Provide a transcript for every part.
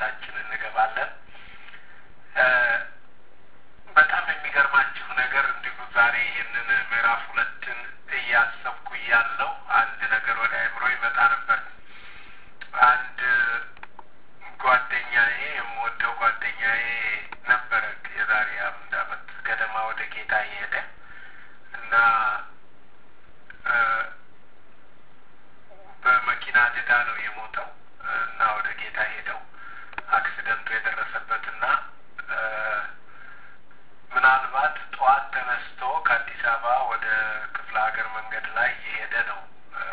ትምህርታችን እንገባለን። በጣም የሚገርማችሁ ነገር እንዲሁ ዛሬ ይህንን ምዕራፍ 2ን እያሰብኩ ያለው አንድ ነገር ወደ አእምሮ ይመጣ ነበር። አንድ ጓደኛዬ የምወደው ጓደኛዬ ነበረ። የዛሬ 1 ዓመት ገደማ ወደ ጌታ የሄደ እና በመኪና አደጋ ነው የሞተው እና ወደ ጌታ ሄደው አክሲደንቱ የደረሰበትና ምናልባት ጠዋት ተነስቶ ከአዲስ አበባ ወደ ክፍለ ሀገር መንገድ ላይ የሄደ ነው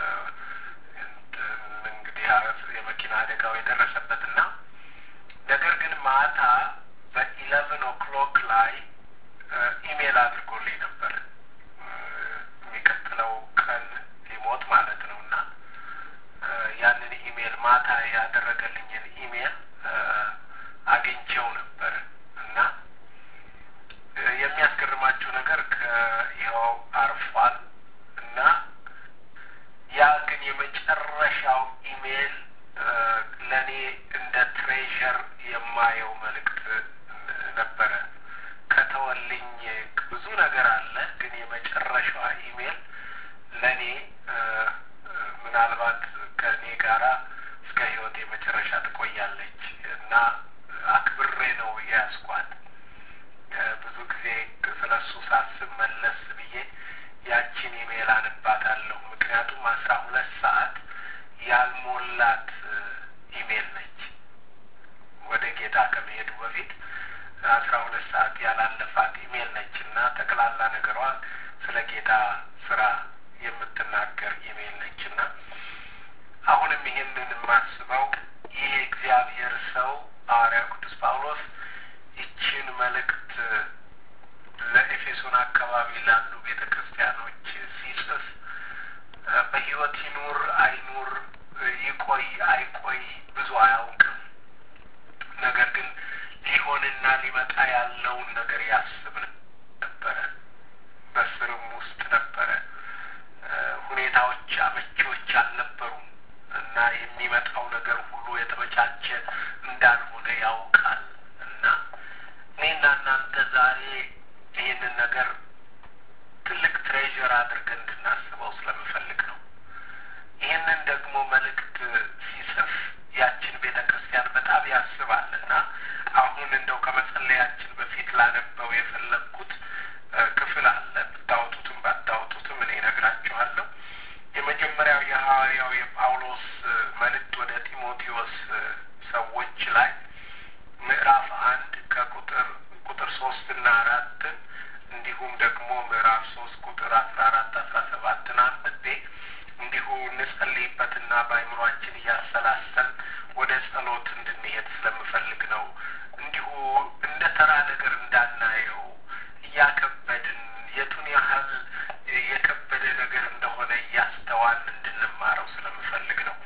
እንግዲህ የመኪና አደጋው የደረሰበትና ነገር ግን ማታ በ11 o'clock ላይ ኢሜል አድርጎልኝ ነበር የሚቀጥለው ቀን ሊሞት ማለት ነውና ያንን ኢሜል ማታ ያደረገልኝን ኢሜል አግኝቼው ነበር እና የሚያስገርማችሁ ነገር ከይኸው አርፏል እና ያ ግን የመጨረሻው ኢሜል ለኔ እንደ ትሬዠር የማየው መልእክት ነበረ። ከተወልኝ ብዙ ነገር አለ፣ ግን የመጨረሻዋ ኢሜል ለኔ ምናልባት ከኔ ጋራ እስከ ህይወት የመጨረሻ ትቆያለች እና አክብሬ ነው ያስኳት። ብዙ ጊዜ ስለሱ ሳስብ መለስ ብዬ ያቺን ኢሜል አንባታለሁ። ምክንያቱም 12 ሰዓት ያልሞላት ኢሜል ነች። ወደ ጌታ ከመሄዱ በፊት 12 ሰዓት ያላለፋት ኢሜል ነች እና ጠቅላላ ነገሯ ስለ ጌታ ስራ የምትናገር ኢሜል ነች እና አሁንም ይህንን የማስበው ይህ እግዚአብሔር ሰው ሐዋርያው ቅዱስ ጳውሎስ ይህችን መልእክት ለኤፌሶን አካባቢ ላሉ ቤተክርስቲያኖች ሲጽፍ በህይወት ይኑር አይኑር ይቆይ አይቆይ ብዙ አያውቅም። ነገር ግን ሊሆንና ሊመጣ ያለውን ነገር ያስብ ነበረ። በስርም ውስጥ ነበረ። ሁኔታዎች አመቺዎች አልነበሩም እና የሚመጣው ነገር ሁሉ የተመቻቸ እንዳልሆነ ያውቃል እና እኔና እናንተ ዛሬ ይህንን ነገር ትልቅ ትሬዠር አድርገን እንድናስበው ስለምፈልግ ነው። ይህንን ደግሞ መልእክት ሲጽፍ ያችን ቤተክርስቲያን በጣም ያስባል እና አሁን እንደው ከመጸለያችን በፊት ላነበው የፈለግኩት ክፍል አለ። ብታወጡትም ባታወጡትም እኔ እነግራችኋለሁ። የመጀመሪያው የሐዋርያው የጳውሎስ መልእክት ወደ ጢሞቴዎስ ሰዎች ላይ ምዕራፍ 1 ከቁጥር 3 እና 4 እንዲሁም ደግሞ ምዕራፍ 3 ቁጥር 14 17 አንብቤ እንዲሁ እንጸልይበትና በአእምሮአችን እያሰላሰል ወደ ጸሎት እንድንሄድ ስለምፈልግ ነው። እንዲሁ እንደ ተራ ነገር እንዳናየው እያከበድን የቱን ያህል የከበደ ነገር እንደሆነ እያስተዋል እንድንማረው ስለምፈልግ ነው።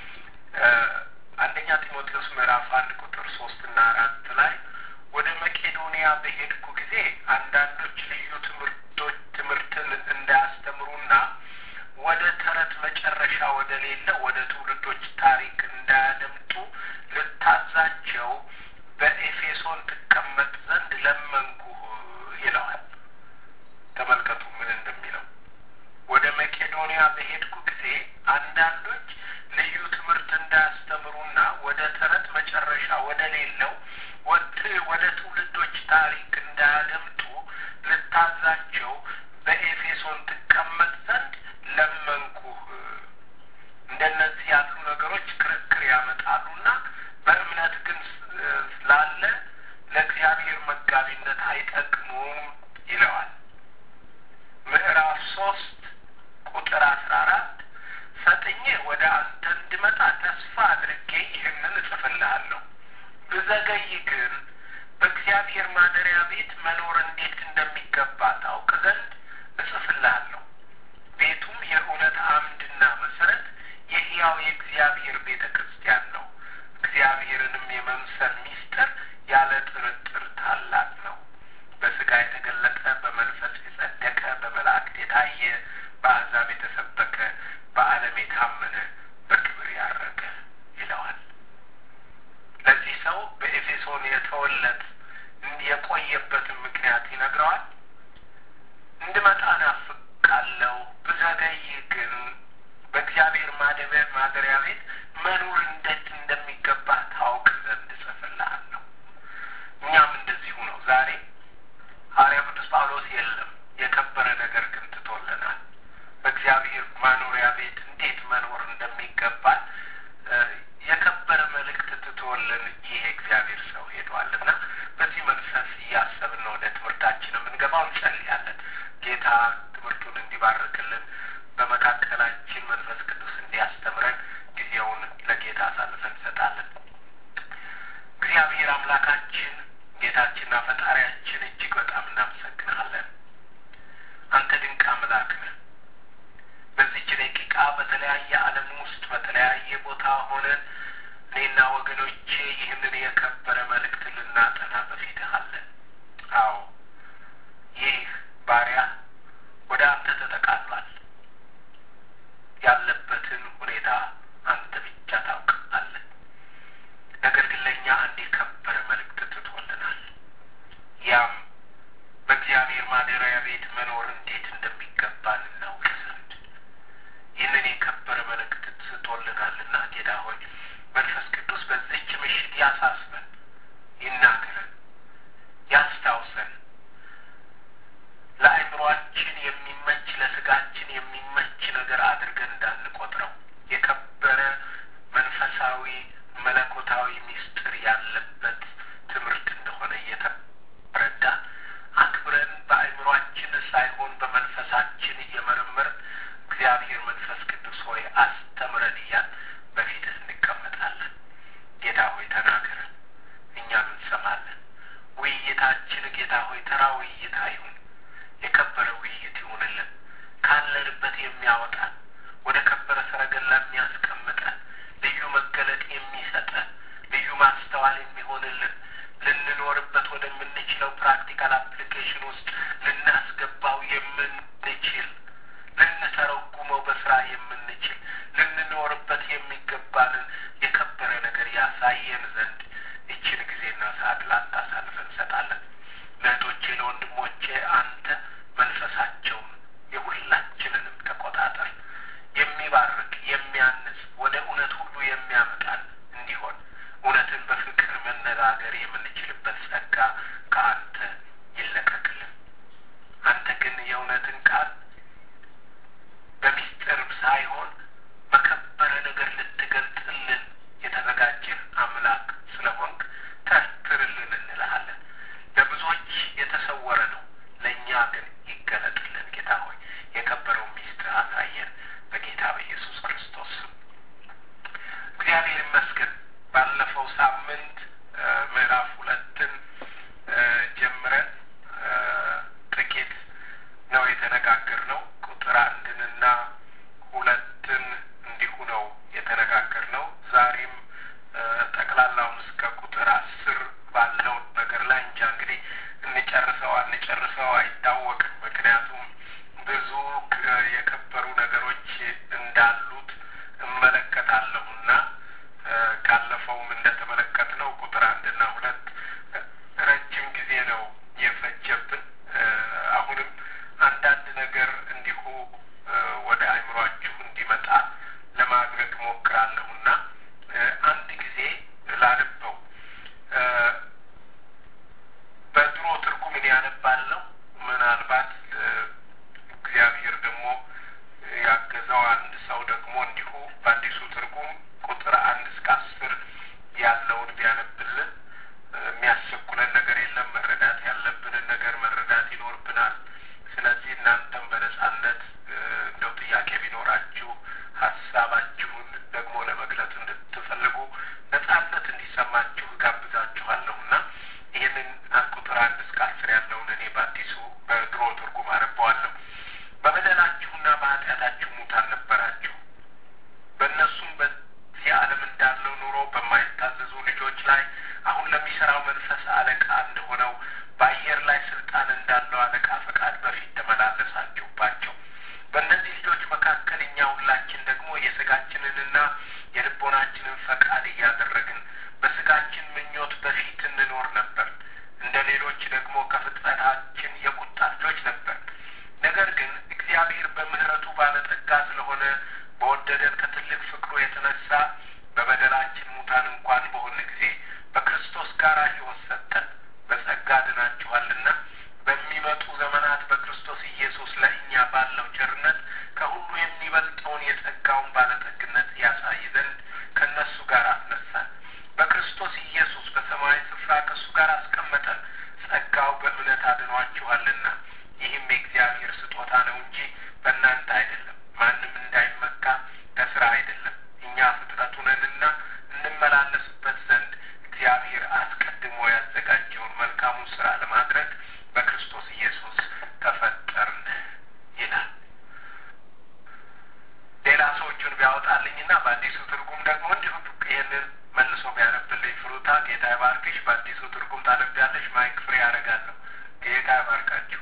አንደኛ ጢሞቴዎስ ምዕራፍ 1 ቁጥር 3 እና 4 ላይ ወደ መቄዶንያ በሄድኩ ጊዜ አንዳንዶች ልዩ ትምህርትን እንዳያስተምሩና ወደ ተረት መጨረሻ ወደ ሌለ ወደ ትውልዶች ታሪክ እንዳያደምጡ ልታዛቸው በኤፌሶን ትቀመጥ ዘንድ ለመንኩህ ይለዋል። ተመልከቱ ምን እንደሚለው። ወደ መቄዶንያ በሄድኩ ጊዜ አንዳንዶች ልዩ ትምህርት እንዳያስተምሩና ወደ ተረት መጨረሻ ወደ ሌለው ወደ ትውልዶች ታሪክ እንዳያደምጡ ልታዛቸው በኤፌሶን ትቀመጥ ዘንድ ለመንኩህ። እንደነዚህ ያሉ ነገሮች ክርክር ያመጣሉና በእምነት ግን ስላለ ለእግዚአብሔር መጋቢነት አይጠቅሙም ይለዋል። ምዕራፍ 3 ቁጥር 14 ፈጥኜ ወደ አንተ እንድመጣ ተስፋ አድርጌ ይህንን እጽፍልሃለሁ። ብዘገይ ግን በእግዚአብሔር ማደሪያ ቤት መኖር እንዴት እንደሚገባ ታውቅ ዘንድ እጽፍልሃለሁ። ቤቱም የእውነት አምድና መሰረት የሕያው የእግዚአብሔር ቤተ ክርስቲያን ነው። እግዚአብሔርንም የመምሰል ሚስጥር ያለ ጥርጥር ታላቅ ነው። በሥጋ የተገለጠ፣ በመንፈስ የጸደቀ፣ በመላእክት የታየ፣ በአሕዛብ የተሰበከ፣ በዓለም የታመነ፣ በክብር ያረገ ይለዋል። ለዚህ ሰው አምላካችን ጌታችንና ፈጣሪያችን እጅግ በጣም እናመሰግናለን። አንተ ድንቅ አምላክ ነህ። በዚህች ደቂቃ በተለያየ ዓለም ውስጥ በተለያየ ቦታ ሆነን እኔና ወገኖቼ ይህንን የከበረ መልእክት ልናጠና በፊትህ አለን። አዎ ይህ ባሪያ ወደ አንተ ተጠቃሏል። ያለበትን ሁኔታ አንተ ብቻ ታውቃለህ። ነገር ግን ለእኛ አንድ የከበረ መልእክት ትቶልናል። ያም በእግዚአብሔር ማደሪያ ቤት መኖር እንዴት እንደሚገባን እናውቅ ዘንድ ይህንን የከበረ መልእክት ትቶልናልና ጌታ ሆይ መንፈስ ቅዱስ በዚህች ምሽት ያሳስበን፣ ይናገረን፣ ያስታውሰን። ለአእምሮአችን የሚመች ለስጋችን የሚመች ነገር አድርገን እንዳንቆጥረው የከበረ መንፈሳዊ መለኮታዊ ሚስጥር ያለበት ትምህርት እንደሆነ እየተረዳ አክብረን በአእምሮአችን ሳይሆን በመንፈሳችን እየመረመርን እግዚአብሔር መንፈስ ቅዱስ ሆይ አስተምረን እያል በፊትህ እንቀመጣለን። ጌታ ሆይ ተናገረን፣ እኛም እንሰማለን። ውይይታችን ጌታ ሆይ ተራ ውይይት አይሁን፣ የከበረ ውይይት ይሁንልን። ካለንበት የሚያወጣን ወደ ከበረ ሰረገላ የሚያስቀምጠን ልዩ መገለጥ የሚሰጠን ልዩ ማስተዋል የሚሆንልን ልንኖርበት ወደምንችለው ፕራክቲካል አፕሊኬሽን ውስጥ ልናስገባው የምንችል ልንተረጉመው በስራ የምንችል ልንኖርበት የሚገባንን የከበረ ነገር ያሳየን ዘንድ ይችን ጊዜና ሰዓት ላንተ አሳልፈን እንሰጣለን። ለእህቶቼ ለወንድሞቼ አንተ መንፈሳቸውን የሁላችንንም ተቆጣጠር። የሚባርክ የሚያንጽ ወደ እውነት ሁሉ የሚያመጣን እንዲሆን እውነትን በፍቅር መነጋገር የምንችልበት ጸጋ ከአንተ ይለቀቅልን። አንተ ግን የእውነትን ቃል በሚስጥር ሳይሆን በከበረ ነገር ልትገልጥልን የተዘጋጀህ አምላክ ስለሆንክ ተርትርልን እንልሃለን። ለብዙዎች የተሰወረ ነው፣ ለእኛ ግን ይገለጥልን። ጌታ ሆይ የከበረው ሚስጥር አሳየን በጌታ በኢየሱስ ክርስቶስ ስም። እግዚአብሔር ይመስገን። ባለፈው ሳምንት ምዕራፍ 2ን ጀምረን ጥቂት ነው የተነጋገርነው። ቁጥር 1ና 2ን እንዲሁ ነው የተነጋገርነው። ዛሬም ጠቅላላውን እስከ ቁጥር 10 ባለው ነገር ላይ እንጃ እንግዲህ እንጨርሰው አይታወቅም። ምክንያቱም ብዙ የከበሩ ነገሮች እንዳሉት እመለከታለሁና ካለፈውም እንደተመለከትነው ቁጥር 1ና 2 ረጅም ጊዜ ነው የፈጀብን። አሁንም አንዳንድ ነገር እንዲሁ ወደ አእምሯችሁ እንዲመጣ ለማድረግ ሞክራለሁና አንድ ጊዜ ላንበው። በድሮ ትርጉም እኔ ያነባለሁ። ምናልባት እግዚአብሔር ደግሞ ያገዘው አንድ ሰው ደግሞ እንዲሁ በአዲሱ ትርጉም ቁጥር 1 እስከ 10 ያለውን ቢያነብልን የሚያስቸኩለን ነገር የለም። መረዳት ያለብንን ነገር መረዳት ይኖርብናል። ስለዚህ እናንተም በነጻነት እንደው ጥያቄ ቢኖራችሁ ሀሳባችሁን ደግሞ ለመግለጽ እንድትፈልጉ ነጻነት እንዲሰማችሁ ጋብዛችኋለሁና ይህንን ቁጥር 1 እስከ 10 ያለውን እኔ በአዲሱ በድሮ ትርጉም አነበዋለሁ። በበደላችሁና በኃጢአታችሁ ሙታን ነበራችሁ፣ በእነሱም በዚህ ዓለም እንዳለው ኑሮ በማይታዘዙ ልጆች ላይ አሁን ለሚሰራው መንፈስ አለቃ እንደሆነው በአየር ላይ ስልጣን እንዳለው አለቃ ፈቃድ በፊት ተመላለሳችሁባቸው። በእነዚህ ልጆች መካከል እኛ ሁላችን ደግሞ የሥጋችንንና የልቦናችንን ፈቃድ እያደረግን በሥጋችን ምኞት በፊት እንኖር ነበር። እንደ ሌሎች ደግሞ ከፍጥረታችን የቁጣ ልጆች ነበር። ነገር ግን እግዚአብሔር በምሕረቱ ባለጠጋ ስለሆነ በወደደን ከትልቅ ፍቅሩ የተነሳ በበደላችን ሙታን እንኳን በሆነ ጊዜ በክርስቶስ ጋር ሕይወት ሰጠን። መልሶ ቢያነብልኝ ፍሩታ ጌታ ይባርክሽ። በአዲሱ ትርጉም ታነቢያለሽ። ማይክ ፍሬ ያደርጋለሁ። ጌታ ይባርካችሁ።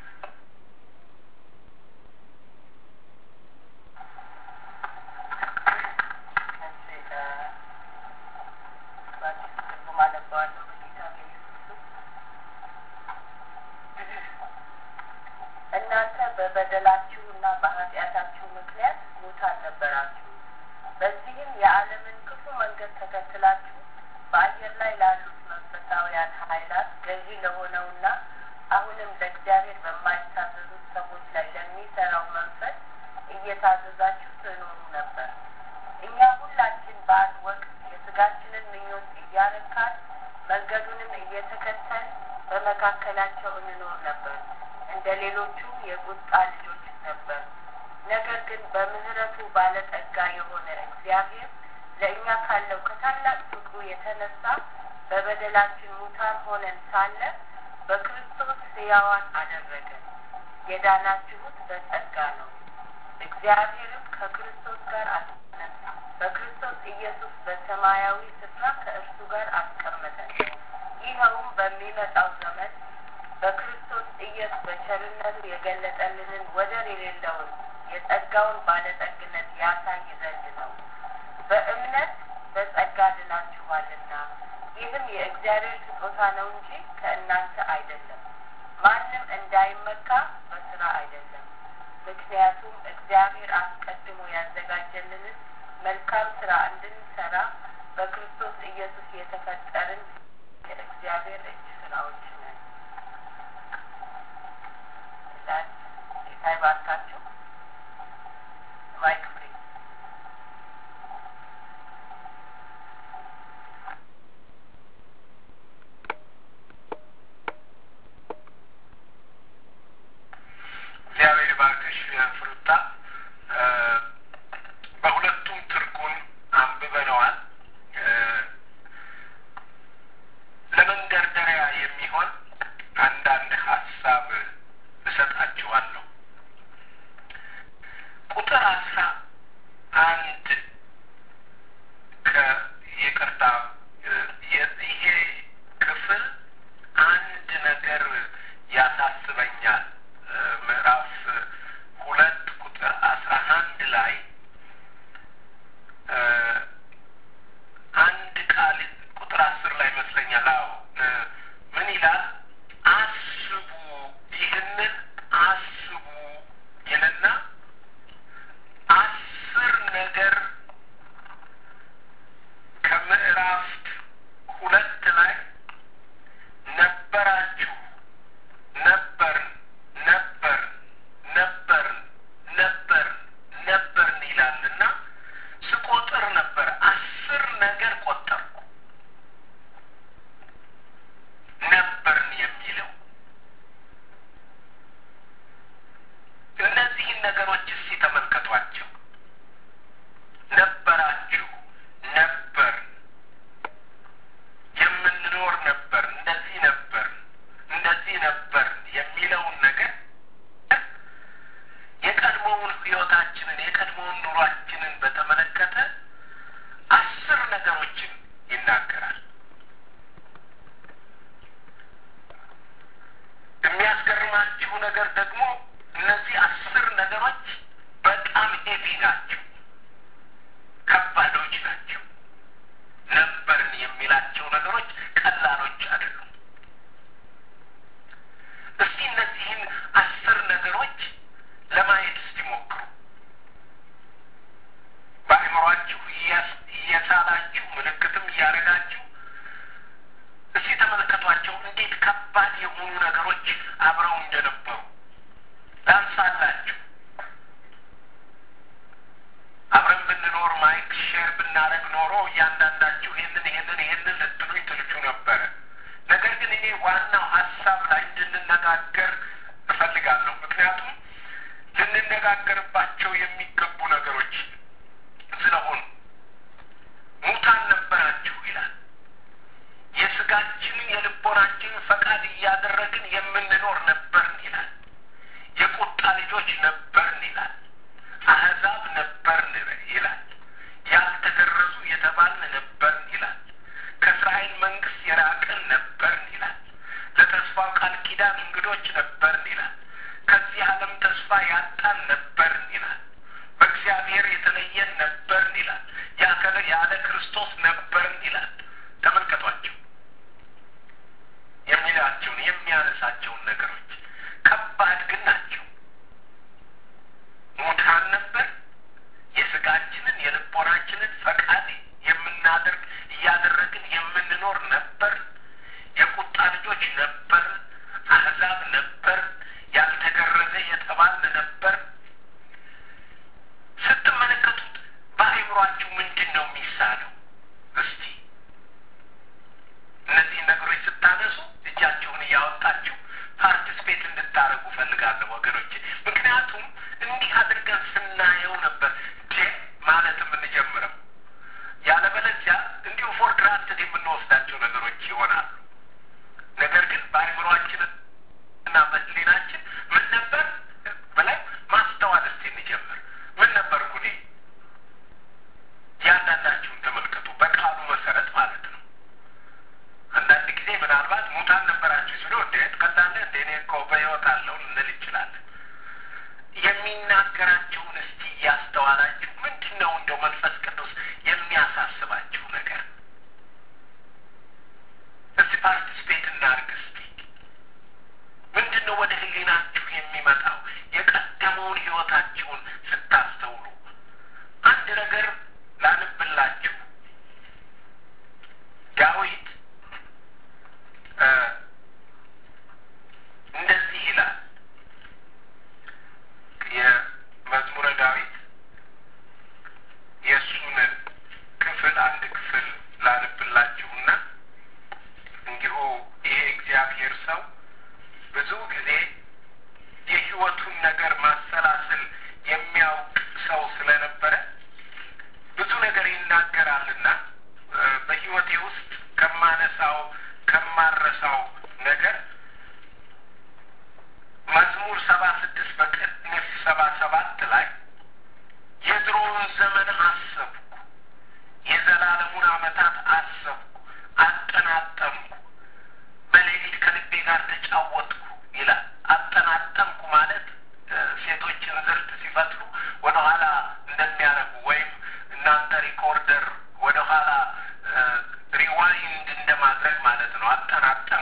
እናንተ በበደላችሁና በኃጢአታችሁ ምክንያት ሙታን ነበራችሁ። በዚህም የዓለምን ክፉ መንገድ ተከትላችሁ በአየር ላይ ላሉት መንፈሳውያን ኃይላት ገዢ ለሆነውና አሁንም ለእግዚአብሔር በማይታዘዙት ሰዎች ላይ ለሚሰራው መንፈስ እየታዘዛችሁ ትኖሩ ነበር። እኛ ሁላችን በአንድ ወቅት የስጋችንን ምኞት እያረካን መንገዱንም እየተከተልን በመካከላቸው እንኖር ነበር። እንደ ሌሎቹ የቁጣ ልጆች ነበር። ነገር ግን በምህረቱ ባለጠጋ የሆነ እግዚአብሔር ለእኛ ካለው ከታላቅ ፍቅሩ የተነሳ በበደላችን ሙታን ሆነን ሳለ በክርስቶስ ሕያዋን አደረገን። የዳናችሁት በጸጋ ነው። እግዚአብሔርም ከክርስቶስ ጋር አስነሳ፣ በክርስቶስ ኢየሱስ በሰማያዊ ስፍራ ከእርሱ ጋር አስቀመጠን። ይኸውም በሚመጣው ዘመን በክርስቶስ ኢየሱስ በቸርነቱ የገለጠልንን ወደር የሌለውን የጸጋውን ባለጠግነት ያሳይ ዘንድ ነው። በእምነት በጸጋ ድናችኋልና፣ ይህም የእግዚአብሔር ስጦታ ነው እንጂ ከእናንተ አይደለም፣ ማንም እንዳይመካ በስራ አይደለም። ምክንያቱም እግዚአብሔር አስቀድሞ ያዘጋጀልንን መልካም ስራ እንድንሰራ በክርስቶስ ኢየሱስ የተፈጠርን የእግዚአብሔር እጅ ስራዎች ነን። ጌታ ይባርካችሁ። ማይክ ፍሪ። እግዚአብሔር ይባርክሽ ፍሩታ። በሁለቱም ትርጉም አንብበነዋል። ለመንደርደሪያ የሚሆን አንዳንድ ሀሳብ እሰጣችኋለሁ። ቁጥር 11 ይቅርታ፣ ይሄ ክፍል አንድ ነገር ያሳስበኛል። ምዕራፍ 2 ቁጥር 11 ላይ አንድ ቃል ቁጥር 10 ላይ ይመስለኛል። አዎ ምን ይላል? አስቡ፣ ይህንን አስቡ ይልና 10 ነገር ከምዕራፍ 2 ላይ ነበራችሁ፣ ነበርን፣ ነበርን፣ ነበርን፣ ነበርን፣ ነበርን ይላልና ስቆጥር ነበር 10 ነገር ቆጠርኩ። ነበርን የሚለው እነዚህን ነገሮች እስቲ ተመልከቷቸው። ነበራችሁ፣ ነበር፣ የምንኖር ነበር፣ እንደዚህ ነበር፣ እንደዚህ ነበር የሚለውን ነገር የቀድሞውን ሕይወታችንን የቀድሞውን ኑሯችንን በተመለከተ 10 ነገሮችን ይናገራል። የሚያስገርማችሁ ነገር ደግሞ እነዚህ 10 ነገሮች በጣም ሄቪ ናቸው፣ ከባዶች ናቸው። ነበርን የሚላቸው ነገሮች ቀላሎች አይደሉም። እስቲ እነዚህን 10 ነገሮች ለማየት እስቲ ሞክሩ። በአእምሯችሁ እየሳላችሁ ምልክትም እያደረጋችሁ እስቲ ተመልከቷቸው። እንዴት ከባድ የሆኑ ነገሮች አብረው እንደነበሩ ላንሳላችሁ። አብረን ብንኖር ማይክ ሼር ብናደርግ ኖሮ እያንዳንዳችሁ ይህንን ልትሉኝ ትልቹ ነበረ። ነገር ግን እኔ ዋናው ሀሳብ ላይ እንድንነጋገር እፈልጋለሁ። ምክንያቱም ልንነጋገርባቸው የሚገቡ ነገሮች ስለሆኑ። ሙታን ነበራችሁ ይላል። የስጋችንን የልቦናችንን ፈቃድ እያደረግን የምንኖር ነበርን ይላል። የቁጣ ልጆች ነበርን ይላል። አሕዛብ ነበርን ይላል። ያልተገረዙ የተባልን ነበርን ይላል። የማንኖር ነበር። የቁጣ ልጆች ነበር። አሕዛብ ነበር። ያልተገረዘ የተባልን ነበር። ስትመለከቱት በአእምሯችሁ ምንድን ነው የሚሳለው? እስቲ እነዚህ ነገሮች ስታነሱ እጃችሁን እያወጣችሁ ፓርቲስፔት እንድታረጉ ፈልጋለሁ ወገኖች። ምክንያቱም እንዲህ አድርገን ስናየው ነበር ማለት የምንጀምረው። ያለበለዚያ እንዲሁ ፎር ግራንትድ የምንወስዳቸው ነገሮች ይሆናሉ። ነገር ግን በአእምሯችን እና በሕሊናችን ምን ነበር ብለን ማስተዋል እስቲ እንጀምር። ምን ነበርኩ እኔ? ያንዳንዳችሁን ተመልከቱ፣ በቃሉ መሰረት ማለት ነው። አንዳንድ ጊዜ ምናልባት ሙታን ነበራችሁ ሲሉ እንዴት ቀላለ እንደ እኔ እኮ በሕይወት አለው ልንል እንችላለን። የሚናገራችሁን እስቲ እያስተዋላችሁ ምንድን ነው እንደው መንፈስ ቅዱስ የሚያሳስባችሁ ነገር? እስቲ ፓርቲስፔት እናድርግ። እስቲ ምንድን ነው ወደ ሕሊናችሁ የሚመጣው? የቀደመውን ሕይወታችሁን ስታስተውሉ አንድ ነገር ላንብላችሁ። ዳዊት እንደዚህ ይላል። የመዝሙረ ዳዊት የእሱን ክፍል አንድ ክፍል ላንብላችሁና እንዲሁ ይሄ እግዚአብሔር ሰው ብዙ ጊዜ የሕይወቱን ነገር ማሰላሰል የሚያውቅ ሰው ስለነበረ ብዙ ነገር ይናገራልና በሕይወቴ ውስጥ ከማረሳው ነገር መዝሙር 76 በቅንፍ 77 ላይ የድሮውን ዘመን አሰብኩ፣ የዘላለሙን ዓመታት አሰብኩ፣ አጠናጠምኩ፣ በሌሊት ከልቤ ጋር ተጫወትኩ ይላል። አጠናጠምኩ ማለት ሴቶችን ዝርት ሲፈትሉ ወደኋላ እንደሚያደርጉ ወይም እናንተ ሪኮርደር ወደኋላ ሪዋይንድ እንደማድረግ ማለት ነው። አጠናጠምኩ